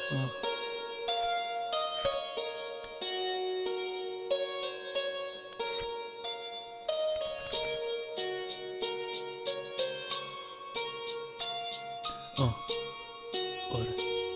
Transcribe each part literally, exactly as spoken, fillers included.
آه. آه. آره.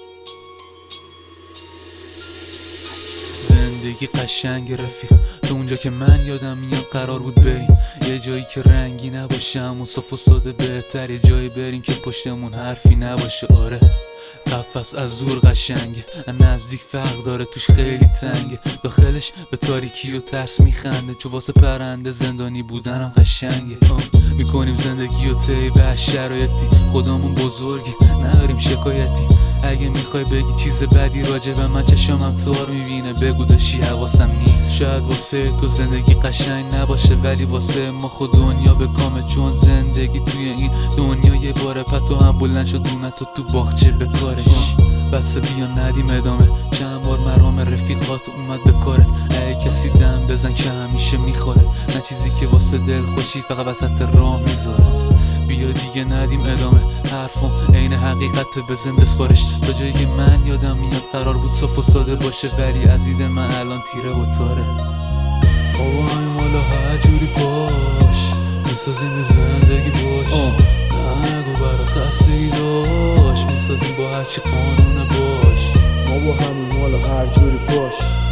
زندگی قشنگ رفیق، تو اونجا که من یادم میاد قرار بود بریم یه جایی که رنگی نباشه، همون صاف و ساده بهتر یه جایی بریم که پشتمون حرفی نباشه. آره قفس از زور قشنگه، نزدیک فرق داره توش خیلی تنگه، داخلش به تاریکی و ترس میخنده، چو واسه پرنده زندانی بودنم قشنگه. میکنیم زندگی و طی به شرایطی، خودمون بزرگی نداریم شکایتی. اگه میخوای بگی چیز بدی راجع به من چشامم تار میبینه، بگو داشی حواسم نیست. شاید واسه تو زندگی قشنگ نباشه ولی واسه ما خود دنیا به کامه، چون زندگی توی این دنیا یه باره پتو هم بلند شد دونتو تو باغچه به کارش. بس بیا ندیم ادامه، چند بار مرام رفیقات اومد به کارت، ای کسی دم بزن که همیشه میخورد، نه چیزی که واسه دل خوشی فقط وسط راه میذارد. بیا دیگه ندیم ادامه، حرفم عین حقیقت بزن بسپارش، تا جایی که من یادم میاد قرار بود صاف و ساده باشه ولی از دید من الان تیره و تاره. بابا همین مالا هر جوری باش میسازیم زندگی باش، نه نگو برا خستگی داشت میسازیم با هرچی قانونه باش. ما با همین مالا هر جوری باش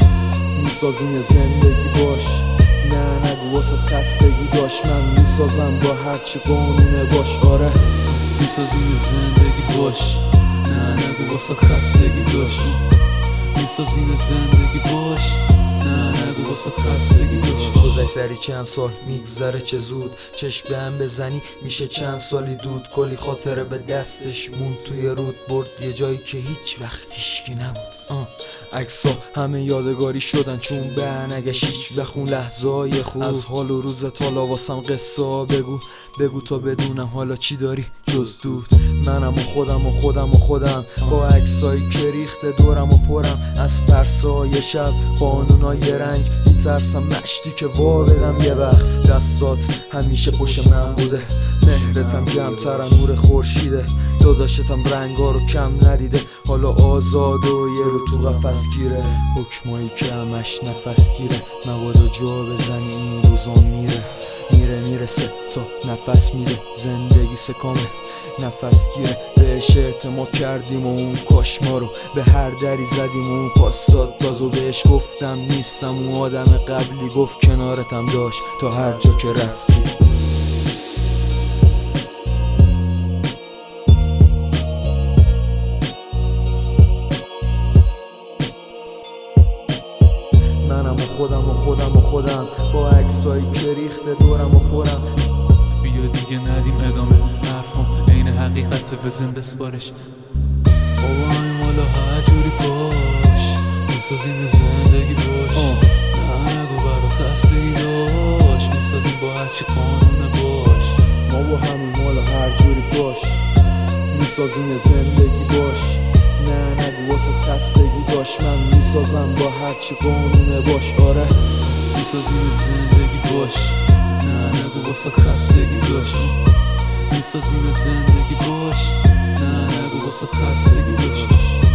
میسازیم زندگی باش، نه نگو واسه خستگی داشت من میسازم با هرچی قانونه باش. آره میسازیم زندگی باش، نه نگو واسه خستگی داشت میسازیم زندگی باش، نه نگو واسه خستگی داشت. گذشت سری چند سال میگذره چه زود، چشم به هم بزنی میشه چند سالی دود، کلی خاطره به دستش مون توی رود، برد یه جایی که هیچ وقت هیچکی نبود. عکس‌ها همه یادگاری شدن چون به نگشت هیچ وقت اون لحظه‌های خوب، از حال و روزت حالا واسم قصه بگو بگو تا بدونم حالا چی داری جز دود. منم و خودم و خودم و خودم با عکسایی که ریخته دورم و پرم، از پرسای شب قانونای رنگ میترسم مشتی که وا بدم یه وقت. دستات همیشه پشت من بوده، مهرتم کمتر نور خورشیده، داداشتم رنگا رو کم ندیده، حالا آزاد و یه رو تو قفس گیره، حکمایی که همش نفس گیره، مبادا جا بزنی این روزا میره میره میرسه تا نفس میره، زندگی سکامه نفس گیره، بهش اعتماد کردیم و اون کاش ما رو به هر دری زدیم و اون پاس داد باز و بهش گفتم نیستم اون آدم قبلی، گفت کنارتم داشت تا هر جا که رفتی. منم و خودم و خودم و خودم با عکسایی که ریخته دورم و پرم. بیا دیگه ندیم ادامه، حرفم عین حقیقت بزن بسپارش. بابا همین مالا هر جوری باش میسازیم زندگی باش، نه نگو برا خستگی داشت میسازیم با هرچی قانونه باش. ما با همین مالا هر جوری باش میسازیم زندگی باش، نه نگو واسه خستگی داشت من میسازم با هرچی قانونه باش. آره میسازیم زندگی باش، نه نگو واسه خستگی داشت میسازیم زندگی باش، نه نگو واسه خستگی داشت.